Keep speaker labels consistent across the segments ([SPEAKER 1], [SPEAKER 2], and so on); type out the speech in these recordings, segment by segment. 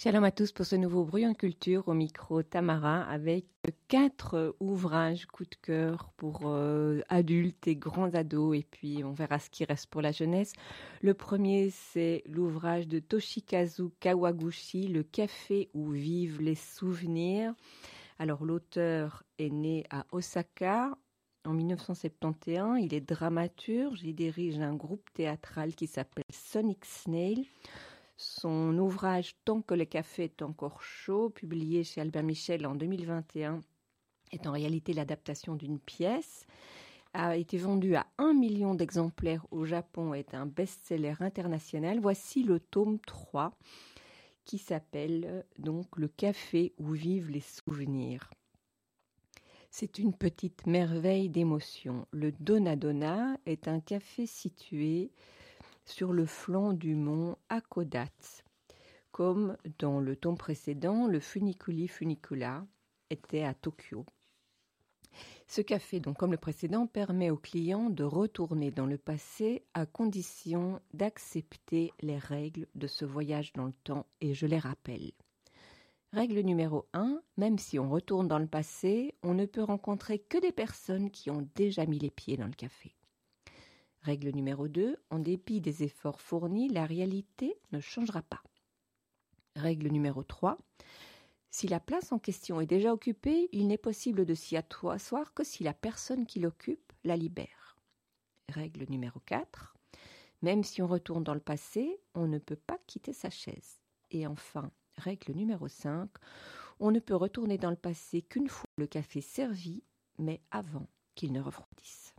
[SPEAKER 1] Shalom à tous pour ce nouveau Brouillon de Culture au micro Tamara avec 4 ouvrages coup de cœur pour adultes et grands ados et puis on verra ce qui reste pour la jeunesse. Le premier c'est l'ouvrage de Toshikazu Kawaguchi, Le café où vivent les souvenirs. Alors l'auteur est né à Osaka en 1971, il est dramaturge, il dirige un groupe théâtral qui s'appelle Sonic Snail. Son ouvrage « Tant que le café est encore chaud », publié chez Albin Michel en 2021, est en réalité l'adaptation d'une pièce, a été vendu à 1 million d'exemplaires au Japon et est un best-seller international. Voici le tome 3 qui s'appelle donc « Le café où vivent les souvenirs ». C'est une petite merveille d'émotion. Le Donna est un café situé sur le flanc du mont Hakodate. Comme dans le tome précédent, le Funiculi Funicula était à Tokyo. Ce café, donc comme le précédent, permet aux clients de retourner dans le passé à condition d'accepter les règles de ce voyage dans le temps, et je les rappelle. Règle numéro 1, même si on retourne dans le passé, on ne peut rencontrer que des personnes qui ont déjà mis les pieds dans le café. Règle numéro 2, en dépit des efforts fournis, la réalité ne changera pas. Règle numéro 3, si la place en question est déjà occupée, il n'est possible de s'y asseoir que si la personne qui l'occupe la libère. Règle numéro 4, même si on retourne dans le passé, on ne peut pas quitter sa chaise. Et enfin, règle numéro 5, on ne peut retourner dans le passé qu'une fois le café servi, mais avant qu'il ne refroidisse.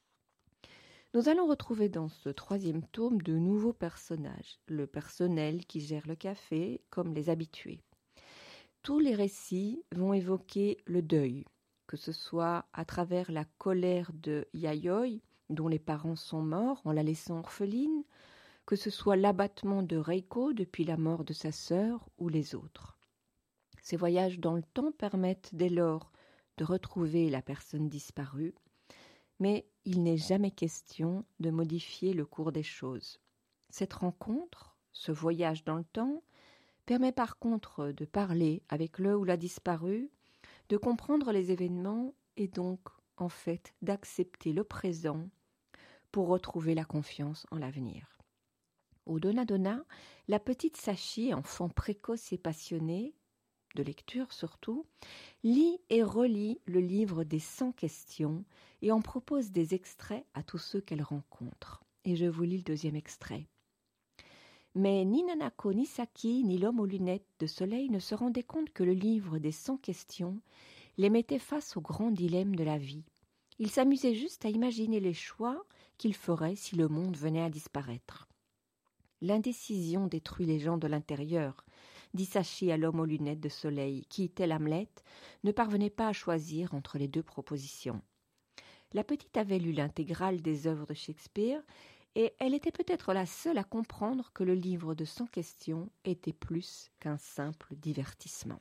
[SPEAKER 1] Nous allons retrouver dans ce 3e tome de nouveaux personnages, le personnel qui gère le café comme les habitués. Tous les récits vont évoquer le deuil, que ce soit à travers la colère de Yayoi, dont les parents sont morts en la laissant orpheline, que ce soit l'abattement de Reiko depuis la mort de sa sœur ou les autres. Ces voyages dans le temps permettent dès lors de retrouver la personne disparue, mais il n'est jamais question de modifier le cours des choses. Cette rencontre, ce voyage dans le temps, permet par contre de parler avec le ou la disparue, de comprendre les événements et donc, en fait, d'accepter le présent pour retrouver la confiance en l'avenir. Au Donna, la petite Sachi, enfant précoce et passionnée, de lecture surtout, lit et relit le livre des 100 questions et en propose des extraits à tous ceux qu'elle rencontre. Et je vous lis le 2e extrait. Mais ni Nanako, ni Saki, ni l'homme aux lunettes de soleil ne se rendaient compte que le livre des 100 questions les mettait face au grand dilemme de la vie. Ils s'amusaient juste à imaginer les choix qu'ils feraient si le monde venait à disparaître. L'indécision détruit les gens de l'intérieur, dit Sachi à l'homme aux lunettes de soleil, qui, tel Hamlet, ne parvenait pas à choisir entre les 2 propositions. La petite avait lu l'intégrale des œuvres de Shakespeare, et elle était peut-être la seule à comprendre que le livre de 100 questions était plus qu'un simple divertissement.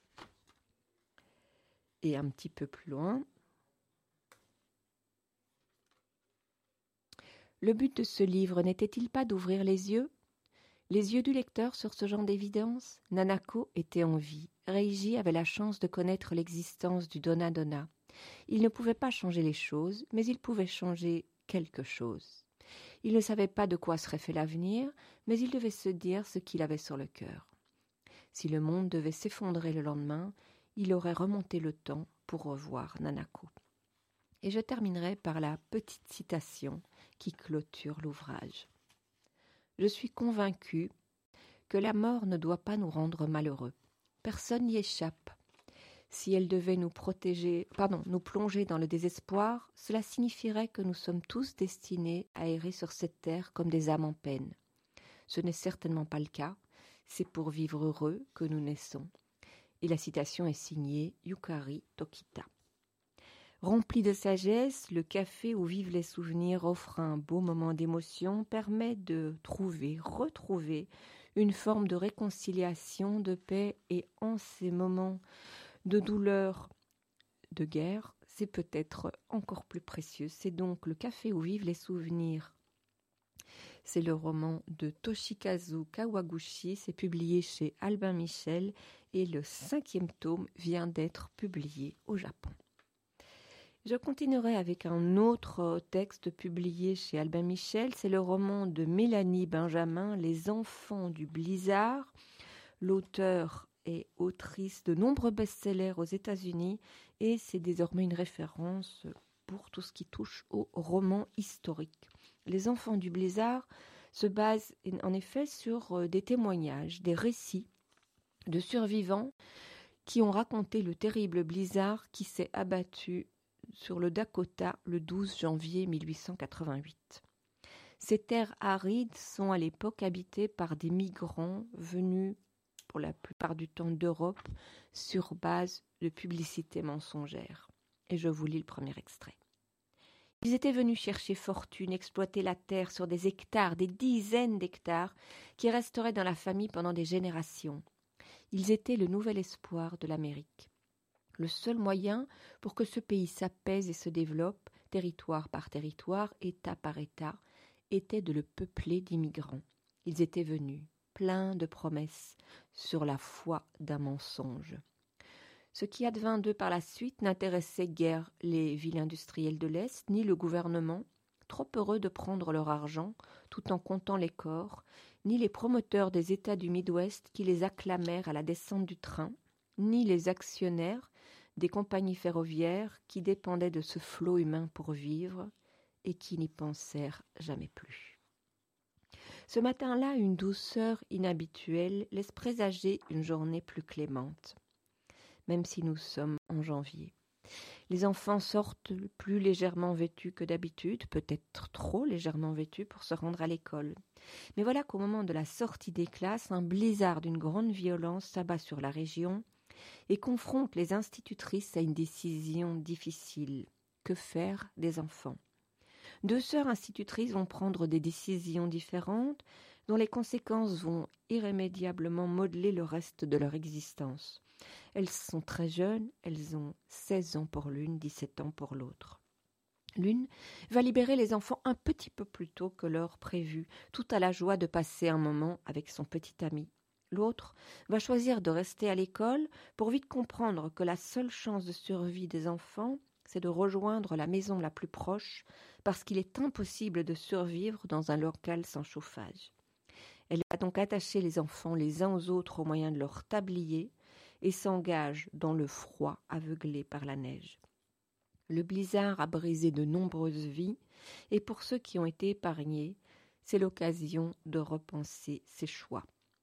[SPEAKER 1] Et un petit peu plus loin, le but de ce livre n'était-il pas d'ouvrir les yeux du lecteur sur ce genre d'évidence? Nanako était en vie. Reiji avait la chance de connaître l'existence du Donna. Il ne pouvait pas changer les choses, mais il pouvait changer quelque chose. Il ne savait pas de quoi serait fait l'avenir, mais il devait se dire ce qu'il avait sur le cœur. Si le monde devait s'effondrer le lendemain, il aurait remonté le temps pour revoir Nanako. Et je terminerai par la petite citation qui clôture l'ouvrage. Je suis convaincue que la mort ne doit pas nous rendre malheureux. Personne n'y échappe. Si elle devait nous plonger dans le désespoir, cela signifierait que nous sommes tous destinés à errer sur cette terre comme des âmes en peine. Ce n'est certainement pas le cas. C'est pour vivre heureux que nous naissons. Et la citation est signée Yukari Tokita. Rempli de sagesse, le café où vivent les souvenirs offre un beau moment d'émotion, permet de retrouver une forme de réconciliation, de paix, et en ces moments de douleur, de guerre, c'est peut-être encore plus précieux. C'est donc le café où vivent les souvenirs C'est le roman de Toshikazu Kawaguchi, c'est publié chez Albin Michel et le 5e tome vient d'être publié au Japon. Je continuerai avec un autre texte publié chez Albin Michel, c'est le roman de Mélanie Benjamin, Les enfants du blizzard. L'auteur est autrice de nombreux best-sellers aux États-Unis et c'est désormais une référence pour tout ce qui touche au roman historique. Les enfants du blizzard se basent en effet sur des témoignages, des récits de survivants qui ont raconté le terrible blizzard qui s'est abattu sur le Dakota le 12 janvier 1888. Ces terres arides sont à l'époque habitées par des migrants venus pour la plupart du temps d'Europe sur base de publicité mensongère. Et je vous lis le premier extrait. Ils étaient venus chercher fortune, exploiter la terre sur des hectares, des dizaines d'hectares, qui resteraient dans la famille pendant des générations. Ils étaient le nouvel espoir de l'Amérique. Le seul moyen pour que ce pays s'apaise et se développe, territoire par territoire, État par État, était de le peupler d'immigrants. Ils étaient venus, pleins de promesses, sur la foi d'un mensonge. Ce qui advint d'eux par la suite n'intéressait guère les villes industrielles de l'Est, ni le gouvernement, trop heureux de prendre leur argent, tout en comptant les corps, ni les promoteurs des États du Midwest qui les acclamèrent à la descente du train, ni les actionnaires des compagnies ferroviaires qui dépendaient de ce flot humain pour vivre et qui n'y pensèrent jamais plus. Ce matin-là, une douceur inhabituelle laisse présager une journée plus clémente, même si nous sommes en janvier. Les enfants sortent plus légèrement vêtus que d'habitude, peut-être trop légèrement vêtus pour se rendre à l'école. Mais voilà qu'au moment de la sortie des classes, un blizzard d'une grande violence s'abat sur la région et confronte les institutrices à une décision difficile. Que faire des enfants ? 2 sœurs institutrices vont prendre des décisions différentes dont les conséquences vont irrémédiablement modeler le reste de leur existence. Elles sont très jeunes, elles ont 16 ans pour l'une, 17 ans pour l'autre. L'une va libérer les enfants un petit peu plus tôt que l'heure prévue, tout à la joie de passer un moment avec son petit ami. L'autre va choisir de rester à l'école pour vite comprendre que la seule chance de survie des enfants, c'est de rejoindre la maison la plus proche, parce qu'il est impossible de survivre dans un local sans chauffage. Elle va donc attacher les enfants les uns aux autres au moyen de leur tablier et s'engage dans le froid aveuglé par la neige. Le blizzard a brisé de nombreuses vies et pour ceux qui ont été épargnés, c'est l'occasion de repenser ses choix.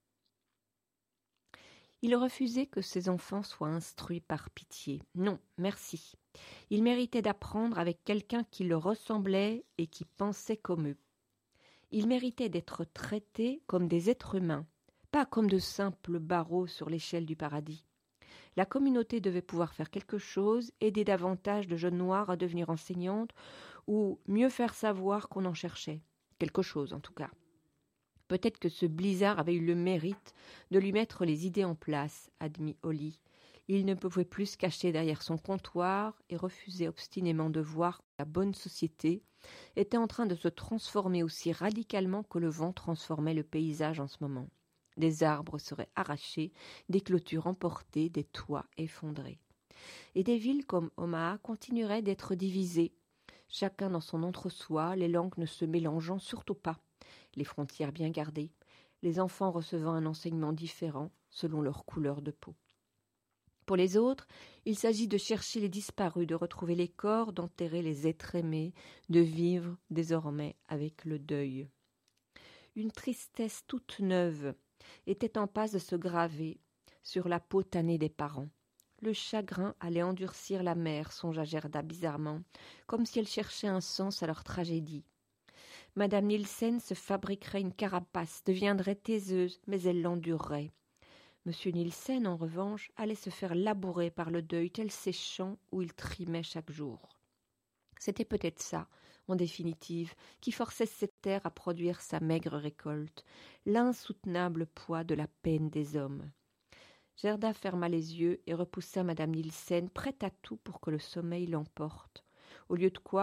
[SPEAKER 1] Il refusait que ses enfants soient instruits par pitié. Non, merci. Il méritait d'apprendre avec quelqu'un qui leur ressemblait et qui pensait comme eux. Il méritait d'être traités comme des êtres humains, pas comme de simples barreaux sur l'échelle du paradis. La communauté devait pouvoir faire quelque chose, aider davantage de jeunes noirs à devenir enseignantes ou mieux faire savoir qu'on en cherchait. Quelque chose en tout cas. Peut-être que ce blizzard avait eu le mérite de lui mettre les idées en place, admit Holly. Il ne pouvait plus se cacher derrière son comptoir et refusait obstinément de voir que la bonne société était en train de se transformer aussi radicalement que le vent transformait le paysage en ce moment. Des arbres seraient arrachés, des clôtures emportées, des toits effondrés. Et des villes comme Omaha continueraient d'être divisées, chacun dans son entre-soi, les langues ne se mélangeant surtout pas, les frontières bien gardées, les enfants recevant un enseignement différent selon leur couleur de peau. Pour les autres, il s'agit de chercher les disparus, de retrouver les corps, d'enterrer les êtres aimés, de vivre désormais avec le deuil. Une tristesse toute neuve était en passe de se graver sur la peau tannée des parents. Le chagrin allait endurcir la mère, songea Gerda bizarrement, comme si elle cherchait un sens à leur tragédie. Madame Nielsen se fabriquerait une carapace, deviendrait taiseuse, mais elle l'endurerait. Monsieur Nielsen, en revanche, allait se faire labourer par le deuil tel ces champs où il trimait chaque jour. C'était peut-être ça, en définitive, qui forçait cette terre à produire sa maigre récolte, l'insoutenable poids de la peine des hommes. Gerda ferma les yeux et repoussa Madame Nielsen, prête à tout pour que le sommeil l'emporte. Au lieu de quoi,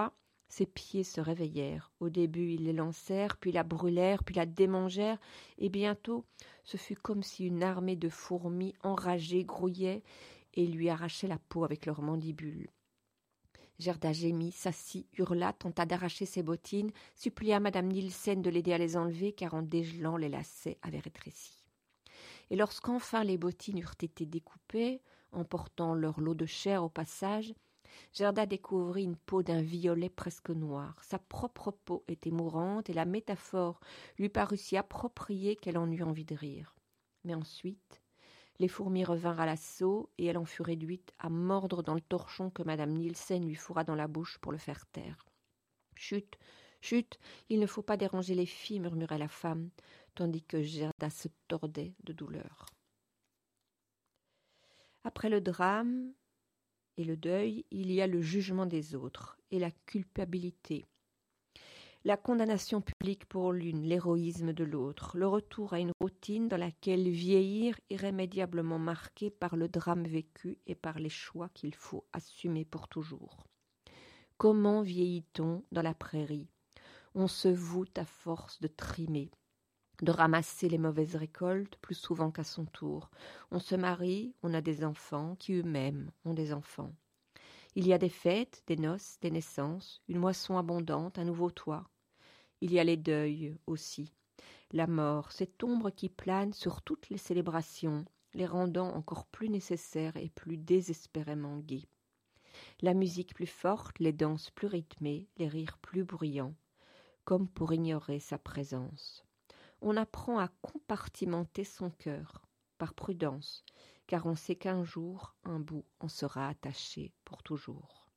[SPEAKER 1] Ses pieds se réveillèrent. Au début, ils les lancèrent, puis la brûlèrent, puis la démangèrent, et bientôt, ce fut comme si une armée de fourmis enragées grouillait et lui arrachait la peau avec leurs mandibules. Gerda gémit, s'assit, hurla, tenta d'arracher ses bottines, supplia Madame Nielsen de l'aider à les enlever, car en dégelant, les lacets avaient rétréci. Et lorsqu'enfin les bottines eurent été découpées, emportant leur lot de chair au passage, Gerda découvrit une peau d'un violet presque noir. Sa propre peau était mourante et la métaphore lui parut si appropriée qu'elle en eut envie de rire. Mais ensuite, les fourmis revinrent à l'assaut et elle en fut réduite à mordre dans le torchon que Madame Nielsen lui fourra dans la bouche pour le faire taire. « Chut, chut, il ne faut pas déranger les filles, murmurait la femme, tandis que Gerda se tordait de douleur. Après le drame et le deuil, il y a le jugement des autres et la culpabilité. La condamnation publique pour l'une, l'héroïsme de l'autre, le retour à une routine dans laquelle vieillir irrémédiablement marqué par le drame vécu et par les choix qu'il faut assumer pour toujours. Comment vieillit-on dans la prairie ? On se voûte à force de trimer, de ramasser les mauvaises récoltes plus souvent qu'à son tour. On se marie, on a des enfants qui eux-mêmes ont des enfants. Il y a des fêtes, des noces, des naissances, une moisson abondante, un nouveau toit. Il y a les deuils aussi. La mort, cette ombre qui plane sur toutes les célébrations, les rendant encore plus nécessaires et plus désespérément gaies. La musique plus forte, les danses plus rythmées, les rires plus bruyants, comme pour ignorer sa présence. On apprend à compartimenter son cœur, par prudence, car on sait qu'un jour, un bout en sera attaché pour toujours.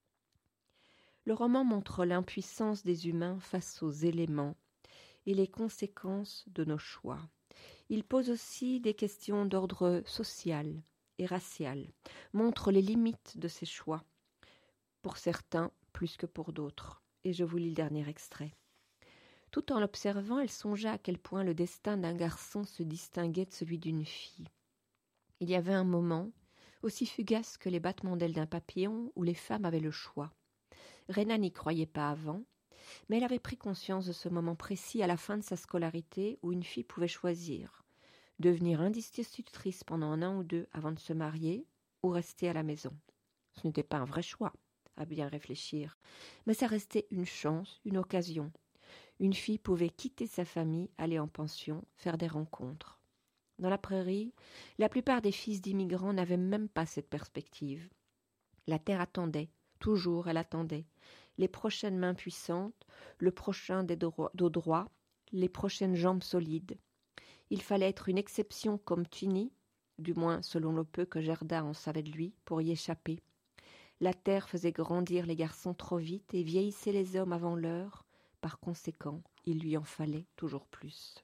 [SPEAKER 1] Le roman montre l'impuissance des humains face aux éléments et les conséquences de nos choix. Il pose aussi des questions d'ordre social et racial, montre les limites de ces choix, pour certains plus que pour d'autres. Et je vous lis le dernier extrait. Tout en l'observant, elle songea à quel point le destin d'un garçon se distinguait de celui d'une fille. Il y avait un moment, aussi fugace que les battements d'ailes d'un papillon, où les femmes avaient le choix. Rhéna n'y croyait pas avant, mais elle avait pris conscience de ce moment précis à la fin de sa scolarité où une fille pouvait choisir devenir institutrice pendant un an ou deux avant de se marier ou rester à la maison. Ce n'était pas un vrai choix, à bien réfléchir, mais ça restait une chance, une occasion. Une fille pouvait quitter sa famille, aller en pension, faire des rencontres. Dans la prairie, la plupart des fils d'immigrants n'avaient même pas cette perspective. La terre attendait, toujours elle attendait. Les prochaines mains puissantes, le prochain dos droit, les prochaines jambes solides. Il fallait être une exception comme Tini, du moins selon le peu que Gerda en savait de lui, pour y échapper. La terre faisait grandir les garçons trop vite et vieillissait les hommes avant l'heure. Par conséquent, il lui en fallait toujours plus.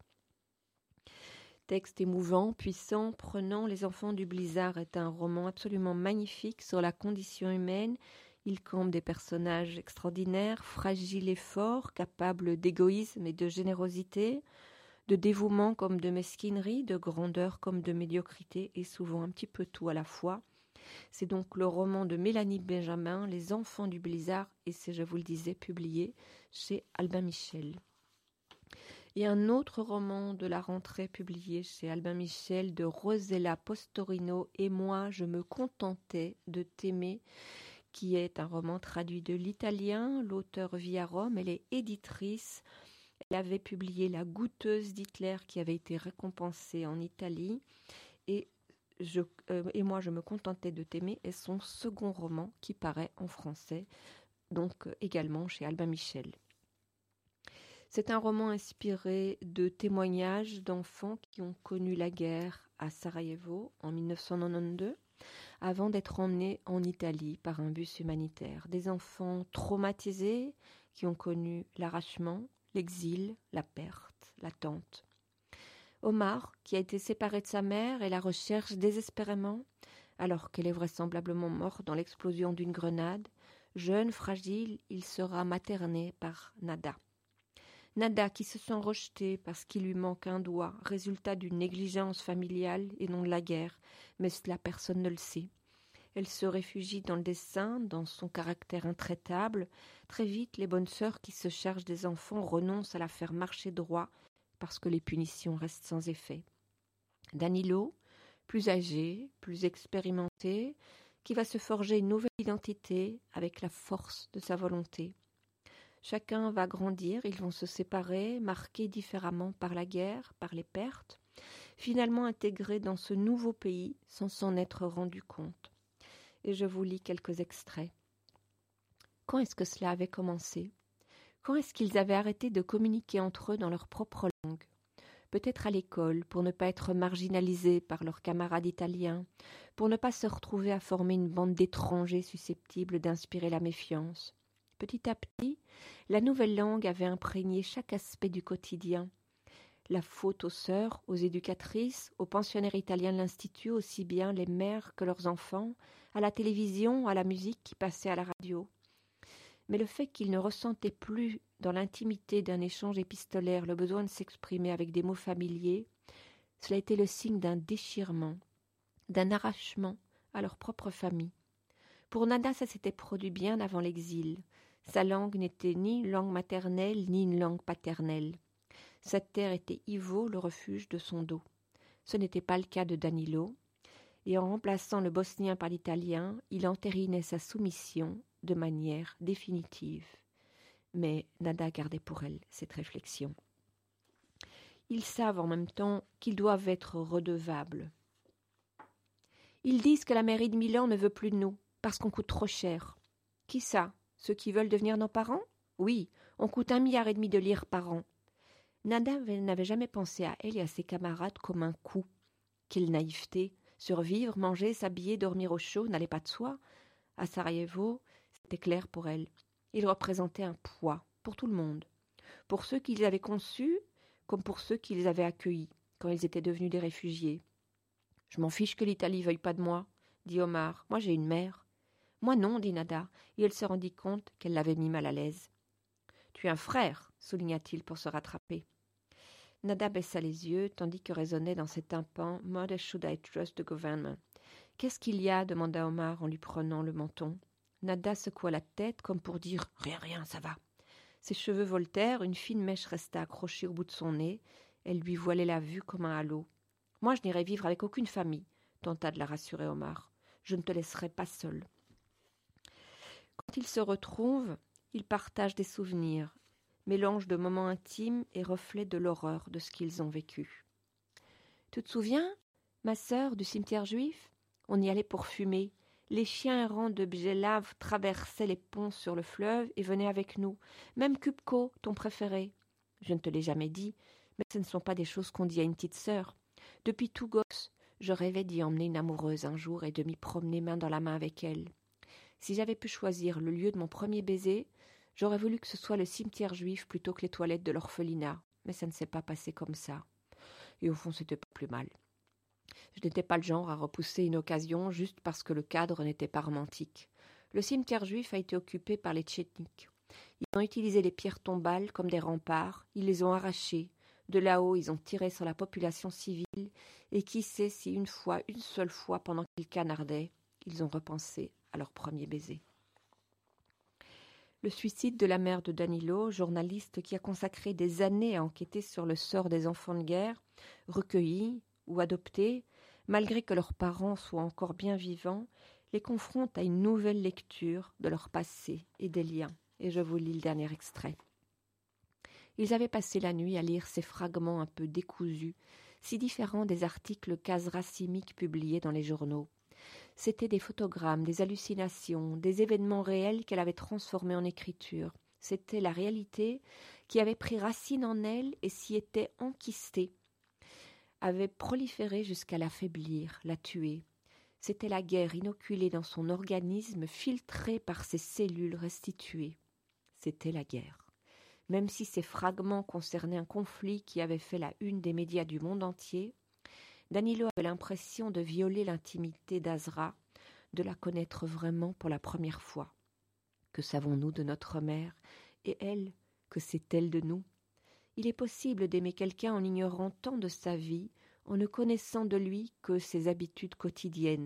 [SPEAKER 1] Texte émouvant, puissant, prenant, Les enfants du blizzard est un roman absolument magnifique sur la condition humaine. Il campe des personnages extraordinaires, fragiles et forts, capables d'égoïsme et de générosité, de dévouement comme de mesquinerie, de grandeur comme de médiocrité, et souvent un petit peu tout à la fois. C'est donc le roman de Mélanie Benjamin, Les enfants du blizzard, et c'est, je vous le disais, publié chez Albin Michel. Et un autre roman de la rentrée publié chez Albin Michel de Rosella Postorino, Et moi, je me contentais de t'aimer, qui est un roman traduit de l'italien. L'auteur vit à Rome, elle est éditrice. Elle avait publié La goûteuse d'Hitler, qui avait été récompensée en Italie. Et moi, je me contentais de t'aimer est son second roman qui paraît en français, donc également chez Albin Michel. C'est un roman inspiré de témoignages d'enfants qui ont connu la guerre à Sarajevo en 1992, avant d'être emmenés en Italie par un bus humanitaire. Des enfants traumatisés qui ont connu l'arrachement, l'exil, la perte, l'attente. Omar, qui a été séparé de sa mère et la recherche désespérément, alors qu'elle est vraisemblablement morte dans l'explosion d'une grenade. Jeune, fragile, il sera materné par Nada. Nada qui se sent rejetée parce qu'il lui manque un doigt, résultat d'une négligence familiale et non de la guerre, mais cela personne ne le sait. Elle se réfugie dans le dessin, dans son caractère intraitable. Très vite, les bonnes sœurs qui se chargent des enfants renoncent à la faire marcher droit parce que les punitions restent sans effet. Danilo, plus âgé, plus expérimenté, qui va se forger une nouvelle identité avec la force de sa volonté. Chacun va grandir, ils vont se séparer, marqués différemment par la guerre, par les pertes, finalement intégrés dans ce nouveau pays sans s'en être rendu compte. Et je vous lis quelques extraits. Quand est-ce que cela avait commencé ? Quand est-ce qu'ils avaient arrêté de communiquer entre eux dans leur propre langue ? Peut-être à l'école, pour ne pas être marginalisés par leurs camarades italiens, pour ne pas se retrouver à former une bande d'étrangers susceptibles d'inspirer la méfiance. Petit à petit, la nouvelle langue avait imprégné chaque aspect du quotidien. La faute aux sœurs, aux éducatrices, aux pensionnaires italiens de l'Institut, aussi bien les mères que leurs enfants, à la télévision, à la musique qui passait à la radio. Mais le fait qu'ils ne ressentaient plus dans l'intimité d'un échange épistolaire le besoin de s'exprimer avec des mots familiers, cela était le signe d'un déchirement, d'un arrachement à leur propre famille. Pour Nada, ça s'était produit bien avant l'exil. Sa langue n'était ni une langue maternelle ni une langue paternelle. Cette terre était Ivo, le refuge de son dos. Ce n'était pas le cas de Danilo, et en remplaçant le bosnien par l'italien, il entérinait sa soumission de manière définitive. Mais Nada gardait pour elle cette réflexion. Ils savent en même temps qu'ils doivent être redevables. Ils disent que la mairie de Milan ne veut plus de nous, parce qu'on coûte trop cher. Qui ça ? Ceux qui veulent devenir nos parents ? Oui, on coûte 1,5 milliard de lire par an. Nada n'avait jamais pensé à elle et à ses camarades comme un coût. Quelle naïveté! Survivre, manger, s'habiller, dormir au chaud n'allait pas de soi. À Sarajevo, c'était clair pour elle. Ils représentaient un poids pour tout le monde. Pour ceux qui les avaient conçus, comme pour ceux qui les avaient accueillis, quand ils étaient devenus des réfugiés. « Je m'en fiche que l'Italie veuille pas de moi, » dit Omar. « Moi, j'ai une mère. »« Moi non, » dit Nada, et elle se rendit compte qu'elle l'avait mis mal à l'aise. « Tu es un frère, » souligna-t-il pour se rattraper. Nada baissa les yeux, tandis que résonnait dans ses tympans « Mother, should I trust the government ?» « Qu'est-ce qu'il y a ?» demanda Omar en lui prenant le menton. Nada secoua la tête comme pour dire « Rien, rien, ça va ». Ses cheveux voltèrent, une fine mèche resta accrochée au bout de son nez. Elle lui voilait la vue comme un halo. « Moi, je n'irai vivre avec aucune famille », tenta de la rassurer Omar. « Je ne te laisserai pas seule. » Quand ils se retrouvent, ils partagent des souvenirs, mélange de moments intimes et reflets de l'horreur de ce qu'ils ont vécu. « Tu te souviens, ma sœur, du cimetière juif ? On y allait pour fumer. Les chiens errants de Bjelav traversaient les ponts sur le fleuve et venaient avec nous. Même Kupko, ton préféré. Je ne te l'ai jamais dit, mais ce ne sont pas des choses qu'on dit à une petite sœur. Depuis tout gosse, je rêvais d'y emmener une amoureuse un jour et de m'y promener main dans la main avec elle. Si j'avais pu choisir le lieu de mon premier baiser, j'aurais voulu que ce soit le cimetière juif plutôt que les toilettes de l'orphelinat, mais ça ne s'est pas passé comme ça. Et au fond, c'était pas plus mal. Je n'étais pas le genre à repousser une occasion juste parce que le cadre n'était pas romantique. Le cimetière juif a été occupé par les Tchétniks. Ils ont utilisé les pierres tombales comme des remparts, ils les ont arrachées. De là-haut, ils ont tiré sur la population civile, et qui sait si une seule fois, pendant qu'ils canardaient, ils ont repensé à leur premier baiser. Le suicide de la mère de Danilo, journaliste qui a consacré des années à enquêter sur le sort des enfants de guerre, recueillis ou adoptés, malgré que leurs parents soient encore bien vivants, les confronte à une nouvelle lecture de leur passé et des liens. Et je vous lis le dernier extrait. Ils avaient passé la nuit à lire ces fragments un peu décousus, si différents des articles quasi-racimiques publiés dans les journaux. C'étaient des photogrammes, des hallucinations, des événements réels qu'elle avait transformés en écriture. C'était la réalité qui avait pris racine en elle et s'y était enquistée, avait proliféré jusqu'à l'affaiblir, la tuer. C'était la guerre inoculée dans son organisme, filtrée par ses cellules restituées. C'était la guerre. Même si ces fragments concernaient un conflit qui avait fait la une des médias du monde entier, Danilo avait l'impression de violer l'intimité d'Azra, de la connaître vraiment pour la première fois. Que savons-nous de notre mère ? Et elle, que sait-elle de nous ? Il est possible d'aimer quelqu'un en ignorant tant de sa vie, en ne connaissant de lui que ses habitudes quotidiennes.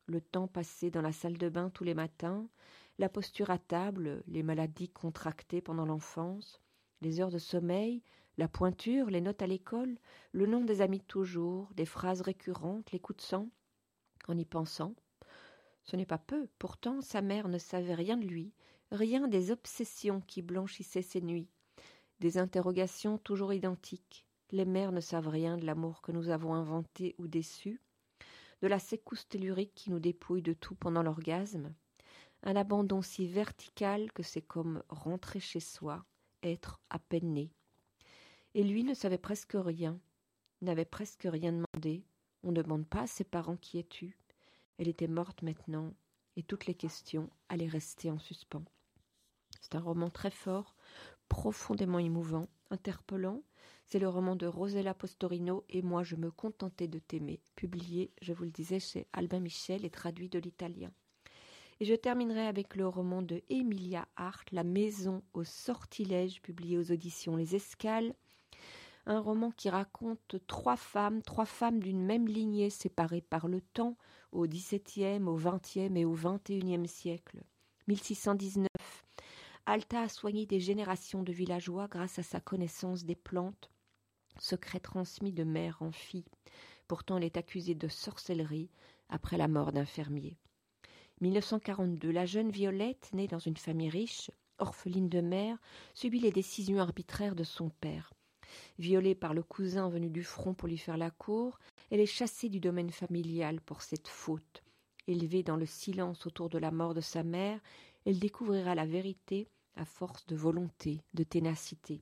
[SPEAKER 1] le temps passé dans la salle de bain tous les matins, la posture à table, les maladies contractées pendant l'enfance, les heures de sommeil, la pointure, les notes à l'école, le nom des amis de toujours, des phrases récurrentes, les coups de sang. En y pensant, ce n'est pas peu, pourtant sa mère ne savait rien de lui, rien des obsessions qui blanchissaient ses nuits, des interrogations toujours identiques. Les mères ne savent rien de l'amour que nous avons inventé ou déçu, de la secousse tellurique qui nous dépouille de tout pendant l'orgasme, un abandon si vertical que c'est comme rentrer chez soi, être à peine né. Et lui ne savait presque rien, n'avait presque rien demandé. On ne demande pas à ses parents qui es-tu. Elle était morte maintenant, et toutes les questions allaient rester en suspens. C'est un roman très fort, profondément émouvant, interpellant. C'est le roman de Rosella Postorino et Moi je me contentais de t'aimer, publié, je vous le disais, chez Albin Michel et traduit de l'italien. Et je terminerai avec le roman de Emilia Hart, La maison au sortilège, publié aux auditions Les Escales. Un roman qui raconte trois femmes d'une même lignée séparées par le temps, au XVIIe, au XXe et au XXIe siècle. 1619, Alta a soigné des générations de villageois grâce à sa connaissance des plantes, secret transmis de mère en fille. Pourtant, elle est accusée de sorcellerie après la mort d'un fermier. 1942, la jeune Violette, née dans une famille riche, orpheline de mère, subit les décisions arbitraires de son père. Violée par le cousin venu du front pour lui faire la cour, elle est chassée du domaine familial pour cette faute. Élevée dans le silence autour de la mort de sa mère, elle découvrira la vérité à force de volonté, de ténacité.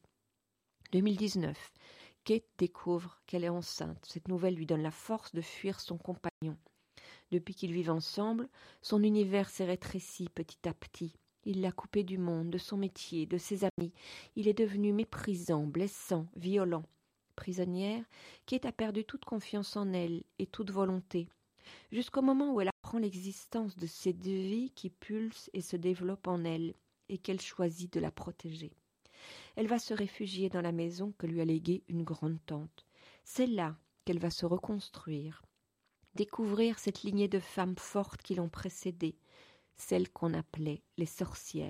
[SPEAKER 1] 2019, Kate découvre qu'elle est enceinte. Cette nouvelle lui donne la force de fuir son compagnon. Depuis qu'ils vivent ensemble, son univers s'est rétréci petit à petit. Il l'a coupé du monde, de son métier, de ses amis. Il est devenu méprisant, blessant, violent. Prisonnière, Kate a perdu toute confiance en elle et toute volonté, jusqu'au moment où elle apprend l'existence de cette vie qui pulse et se développe en elle, et qu'elle choisit de la protéger. Elle va se réfugier dans la maison que lui a léguée une grande-tante. C'est là qu'elle va se reconstruire, découvrir cette lignée de femmes fortes qui l'ont précédée, celles qu'on appelait les sorcières.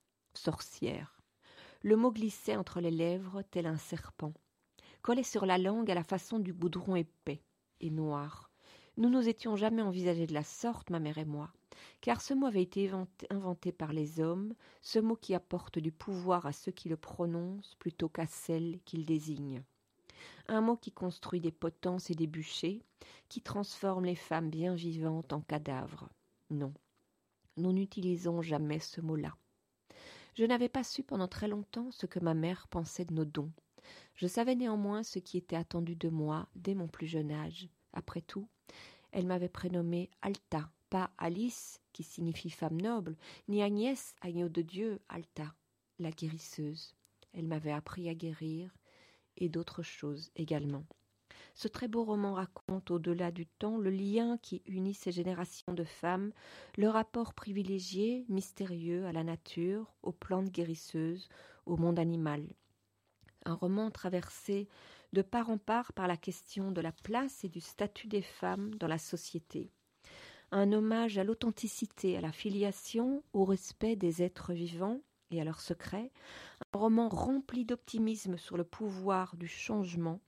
[SPEAKER 1] Sorcières. Le mot glissait entre les lèvres tel un serpent, collait sur la langue à la façon du goudron épais et noir. Nous nous étions jamais envisagés de la sorte, ma mère et moi, car ce mot avait été inventé par les hommes, ce mot qui apporte du pouvoir à ceux qui le prononcent plutôt qu'à celles qu'il désigne. Un mot qui construit des potences et des bûchers, qui transforme les femmes bien vivantes en cadavres. Non, nous n'utilisons jamais ce mot-là. Je n'avais pas su pendant très longtemps ce que ma mère pensait de nos dons. Je savais néanmoins ce qui était attendu de moi dès mon plus jeune âge. Après tout, elle m'avait prénommée Alta, pas Alice, qui signifie femme noble, ni Agnès, agneau de Dieu, Alta, la guérisseuse. Elle m'avait appris à guérir, et d'autres choses également. Ce très beau roman raconte, au-delà du temps, le lien qui unit ces générations de femmes, le rapport privilégié, mystérieux à la nature, aux plantes guérisseuses, au monde animal. Un roman traversé de part en part par la question de la place et du statut des femmes dans la société. Un hommage à l'authenticité, à la filiation, au respect des êtres vivants et à leurs secrets. Un roman rempli d'optimisme sur le pouvoir du changement.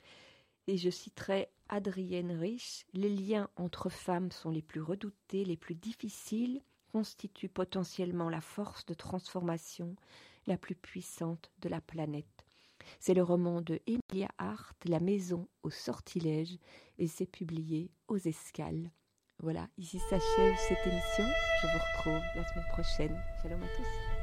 [SPEAKER 1] Et je citerai Adrienne Rich, les liens entre femmes sont les plus redoutés, les plus difficiles, constituent potentiellement la force de transformation la plus puissante de la planète. C'est le roman de Emilia Hart, La maison au sortilège, et c'est publié aux Escales. Voilà, ici s'achève cette émission. Je vous retrouve la semaine prochaine. Shalom à tous.